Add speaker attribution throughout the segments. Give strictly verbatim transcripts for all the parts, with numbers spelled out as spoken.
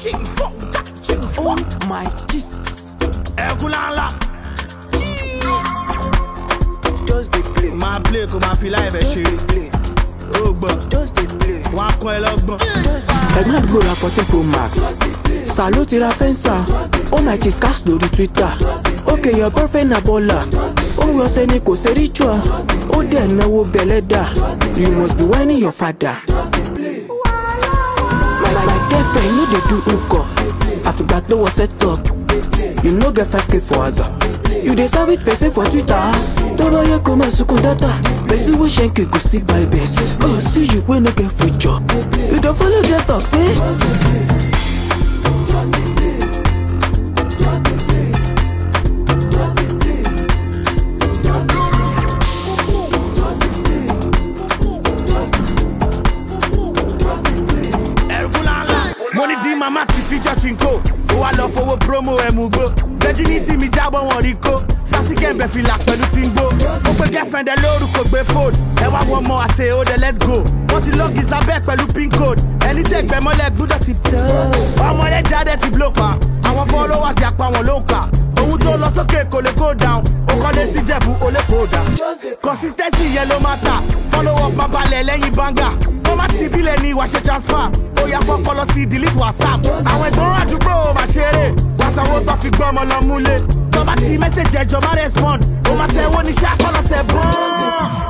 Speaker 1: Oh my kiss.
Speaker 2: Ekulala.
Speaker 1: Just the play.
Speaker 2: My play, come on, feel like a shit. Oh, but
Speaker 1: just the play.
Speaker 2: One coin log, but
Speaker 1: Ẹ̀gbọ́n àdúgbò ra fourteen pro max. Sàló ti ra fẹ́ǹsà. Oh my kiss cash lórí Twitter. Okay, your boyfriend na baller. Oh, wọ́n ṣe ni kò ṣe ritual. Ó dẹ̀ náwó bẹ̀lẹ́dà. You must be whining your father. My, my, my girlfriend no dey do hookah. Àfìgbà tó wọ set up. You no get five k for Aza. You dey serve it person for Twitter. Tó bá yẹ kó máa sunkún data. Person wey shank you go still buy best. Oh, see you wey no get future. You don follow their talk, say?
Speaker 2: Money di mama ti feature chinko. Oh, I love for promo emugo. Virginity mi jabo won riko. Sasi kembe feel like pẹ̀lú timbo. O pe girlfriend e lórúkọ gbé phone. Ẹ wá one more I say oh then let's go. Wọ́n ti log Isabel pẹ̀lú pin code. Ẹni tẹ́ gbẹ mọ́lẹ̀ gbúdọ̀ ti tẹ́. Ọmọ rẹ̀ jáde ti blow pa. Àwọn followers yapa wọn ló ń kà. Ohun tó lọ sókè kò lè go down. Ó kọ́lé sí Jẹ̀bú ó lè go down. Consistency yẹn ló máa tà. Follow up máa balẹ̀ lẹ́yìn banga. Wọ́n má ti bílẹ̀ ní ìwà ṣe transfer. Ó yá fọ́kọ́ lọ sí delete WhatsApp. Àwọn ìgbọ́n àdúgbò máa ṣeré. Wàsàwọ́ tó fi gbọ́ ọmọ lọ múlé. Tó bá ti message ẹjọ́ má respond. Ó máa tẹ̀wọ́ ní ṣáà lọ́sẹ̀ bọ́n.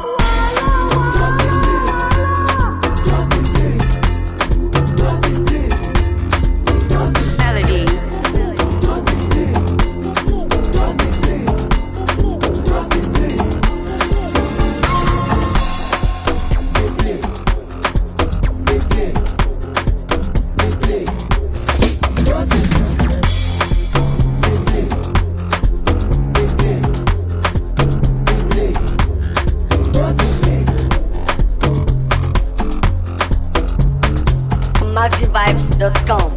Speaker 3: maxi vibes dot com